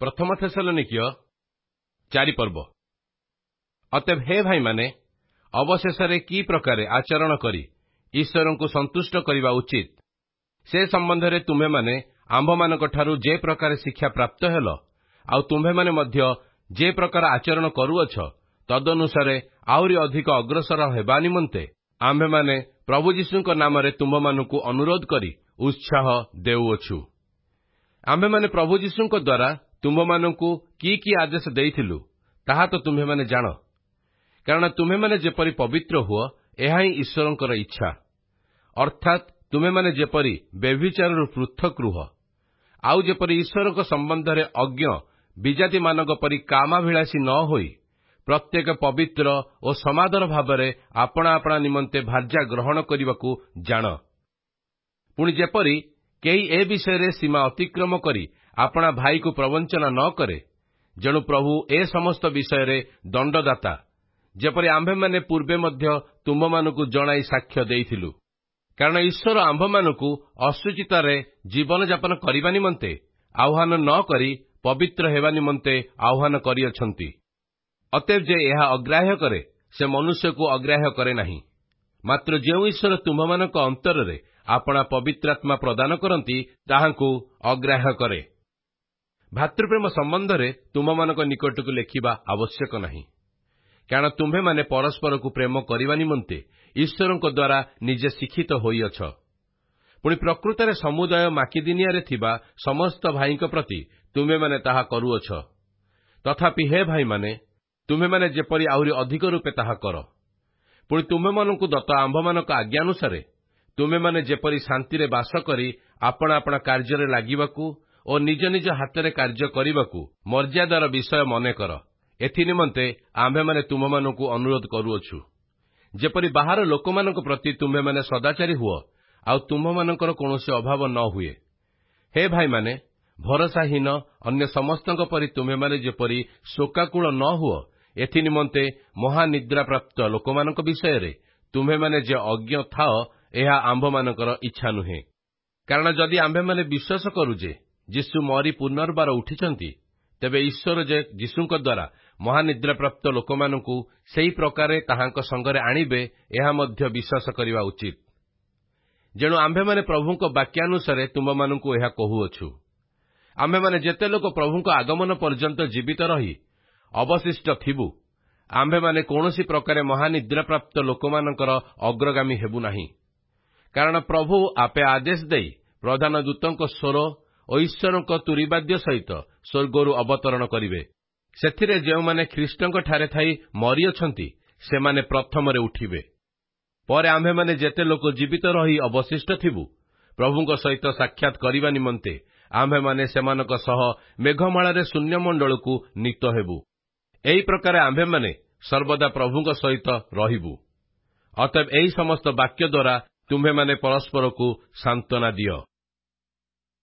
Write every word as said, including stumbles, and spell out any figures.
प्रथम थेसलोनिकीय चारि पर्व। अतएव हे भाई माने अवशेषरे की प्रकारे आचरण करी ईश्वर को संतुष्ट करने उचित से संबंध में तुम्हें माने आंभ मानक ठारू जे प्रकार शिक्षा प्राप्त हेल आउ तुम्हें माने मध्य जे प्रकार आचरण करुअछ तदनुसारे आउरी अधिक अग्रसर हेबा निमंते आंभे माने प्रभु यीशु नाम रे तुम्भ मानकु अनुरोध करी उत्साह देउअछु। आंभे माने प्रभु यीशु द्वारा तुम्भ मानकु की की आदेश देइथिलु ताहा तो तुम्हें माने जान, कारण तुम्हें माने जेपरी पवित्र हुआ एहा ही ईश्वरंकर इच्छा, अर्थात तुम्हें माने जेपरी व्यभिचाररु पृथक रुह आउ जेपरी ईश्वरक संबंध रे अज्ञ विजाति मानक परी कामाभिलाषी न होई प्रत्येक पवित्र और समादर भावरे आपणा आपणा निमंते भार्या ग्रहण करने जान। पुणी जेपरी केही ए विषय रे सीमा अतिक्रम करी आपणा भाई को प्रवंचना न करे, जेणु प्रभु ए समस्त विषय रे दंडदाता जेपरी आंभे माने पूर्वे मध्य तुम मानकु जणाई साक्ष्य देइथिलु, कारण ईश्वर आंभ मानकु अशुचितारे जीवन यापन करिबा निमंते आह्वान न करी पवित्र हेबा निमंते आह्वान करिअछंती। अतएव जे यह अग्राह्य करे से मनुष्य को अग्राह्य करे नहीं, मात्र जेउ ईश्वर तुम्भमानक अंतर रे आपणा पवित्रात्मा प्रदान करती ताहांकु अग्राह्य करे। भातृप्रेम संबंध रे तुम्भमानक निकटकु लेखिबा आवश्यक नहीं, कारण तुम्भे माने परस्पर को प्रेम करिबा निमंते ईश्वरक द्वारा निजे शिक्षित होइअछ। पुणी प्रकृत रे समुदाय माकिदिनिया रे थिबा समस्त भाईक प्रति तुम्हे माने ताहा करुअछ। तथापि हे भाई माने तुम्हें माने जेपरी आहुरी अधिक रूपे ताहा कर। पुणी तुम्हें मानकु दत्त आंभमानक आज्ञानुसारे तुम्हें माने जेपरी शांति रे बास करी आपणा आपणा कार्य रे लागिबाकू और निज निज हाथ रे कार्य करिबाकू मर्यादार विषय मने कर। एथि निमंते आंभे माने तुम मानकु अनुरोध करुअछु, जेपरी बाहर लोकमानक प्रति तुम्हें माने सदाचारी हुओ आउ तुम मानकर कौनसी अभाव न हुए। हे भाई माने भरोसाहीन अन्य समस्तक परि तुम्हें माने जेपरी शोकाकुल न हुओ, एथि निमंते महानिद्रा प्राप्त लोकमानक विषय रे तुम्हें माने जे अज्ञ थाओ एहा आंभ मानकर इच्छा नुहे। कारण जदि आंभे माने विश्वास करू जे यीशु मरी पुनर्बार उठिचंती, तेबे ईश्वर जे यीशुक द्वारा महानिद्रा प्राप्त लोकमानकु सेही प्रकारे ताहांक संगरे आनिबे एहा मध्य विश्वास करिबा उचित। जेणु आंभे माने प्रभुक वाक्यानुसारे तुम मानकु एहा कहुअछु। आंभे माने जेते लोक प्रभुक आगमन पर्यंत जीवित रही अवशिष्ट थिबु, आंभे माने कौनसी प्रकारे महानिद्रा प्राप्त लोकमानकर अग्रगामी हेबु नाही। कारण प्रभु आपे आदेश देई प्रधान दूतंक स्वर और ईश्वरक तुरीवाद्य सहित स्वर्गरु अवतरण करिवे। सेथिरे जेउमाने ख्रीष्टंक ठारे थाई मरिअछंती सेमाने प्रथमरे उठिबे। परे आंभे माने जेते लोक जीवित रही अवशिष्ट थिबु प्रभुंक सहित साक्षात करिबा निमंते आंभे माने सेमानक सह मेघमालारे शून्यमंडल को नीत हेबु। एही प्रकार आंभे माने सर्वदा प्रभुंक सहित रहिबु। अतएव एही समस्त वाक्य द्वारा तुम्हे माने परस्पर को सांत्वना दियो।